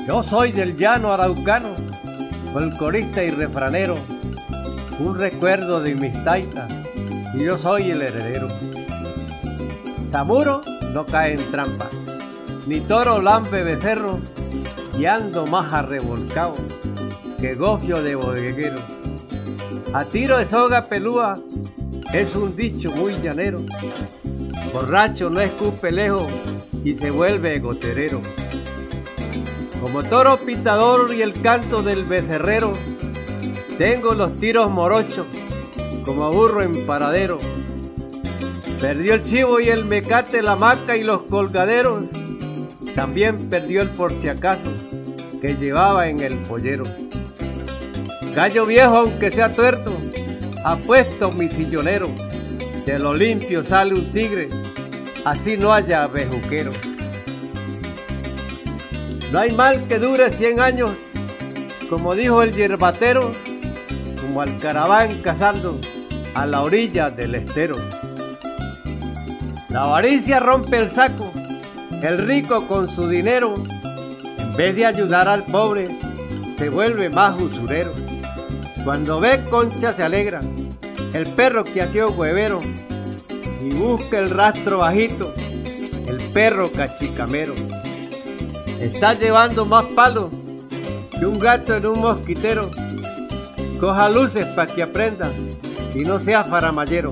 Yo soy del llano araucano, folclorista y refranero, un recuerdo de mis taitas, y yo soy el heredero. Zamuro no cae en trampa, ni toro lampe becerro, y ando más arrevolcado que gofio de bodeguero. A tiro de soga pelúa es un dicho muy llanero, borracho no escupe lejos y se vuelve goterero. Como toro pitador y el canto del becerrero, tengo los tiros morochos como burro en paradero. Perdió el chivo y el mecate, la maca y los colgaderos, también perdió el por si acaso que llevaba en el pollero. Gallo viejo aunque sea tuerto, apuesto mi sillonero, de lo limpio sale un tigre, así no haya bejuquero. No hay mal que dure 100 años, como dijo el yerbatero, como al caraván cazando a la orilla del estero. La avaricia rompe el saco, el rico con su dinero, en vez de ayudar al pobre, se vuelve más usurero. Cuando ve concha se alegra, el perro que ha sido huevero, y busca el rastro bajito, el perro cachicamero. Está llevando más palos que un gato en un mosquitero. Coja luces para que aprenda y no sea faramallero.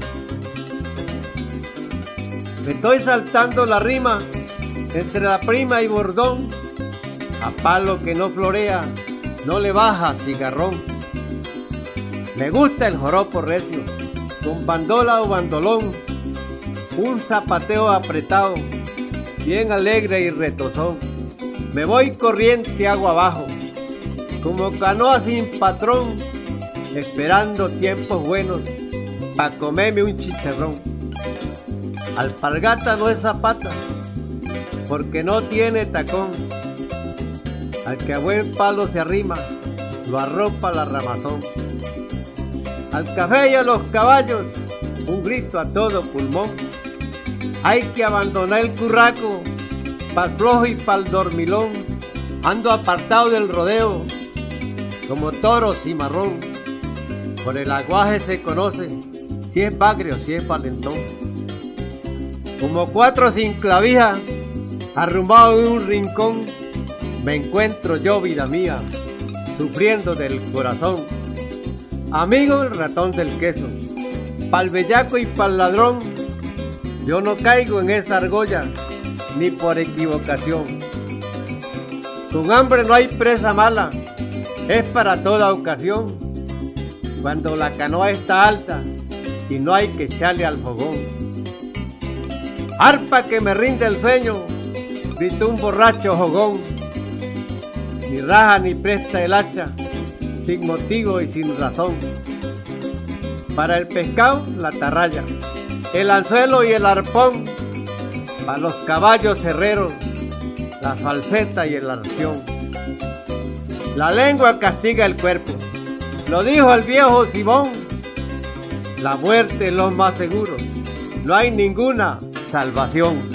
Me estoy saltando la rima entre la prima y bordón. A palo que no florea no le baja cigarrón. Me gusta el joropo recio, con bandola o bandolón, un zapateo apretado, bien alegre y retozón. Me voy corriente agua abajo, como canoa sin patrón, esperando tiempos buenos pa' comerme un chicharrón. Alpargata no es zapata, porque no tiene tacón. Al que a buen palo se arrima, lo arropa la ramazón. Al café y a los caballos, un grito a todo pulmón. Hay que abandonar el curraco, pa'l flojo y pa'l dormilón. Ando apartado del rodeo, como toro cimarrón. Por el aguaje se conoce si es bagrio, si es valentón. Como 4 sin clavija, arrumbado en un rincón, me encuentro yo, vida mía, sufriendo del corazón. Amigo el ratón del queso, pa'l bellaco y pa'l ladrón, yo no caigo en esa argolla, ni por equivocación. Con hambre no hay presa mala, es para toda ocasión, cuando la canoa está alta y no hay que echarle al fogón. Arpa que me rinde el sueño, gritó un borracho jogón, ni raja ni presta el hacha, sin motivo y sin razón. Para el pescado la atarraya, el anzuelo y el arpón, para los caballos herreros la falseta y el arción. La lengua castiga el cuerpo, lo dijo el viejo Simón, la muerte es lo más seguro, no hay ninguna salvación.